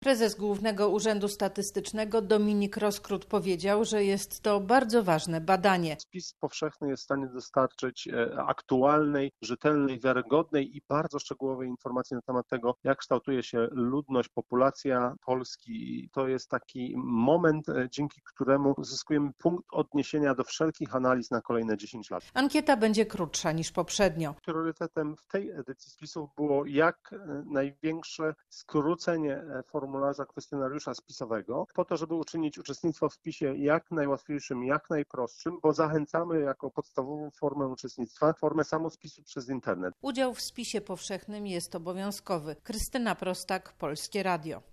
Prezes Głównego Urzędu Statystycznego Dominik Roskrót powiedział, że jest to bardzo ważne badanie. Spis powszechny jest w stanie dostarczyć aktualnej, rzetelnej, wiarygodnej i bardzo szczegółowej informacji na temat tego, jak kształtuje się ludność, populacja Polski. To jest taki moment, dzięki któremu uzyskujemy punkt odniesienia do wszelkich analiz na kolejne 10 lat. Ankieta będzie krótsza niż poprzednio. Priorytetem w tej edycji spisów było jak największe skrócenie formularza kwestionariusza spisowego, po to, żeby uczynić uczestnictwo w spisie jak najłatwiejszym, jak najprostszym, bo zachęcamy jako podstawową formę uczestnictwa formę samospisu przez internet. Udział w spisie powszechnym jest obowiązkowy. Krystyna Prostak, Polskie Radio.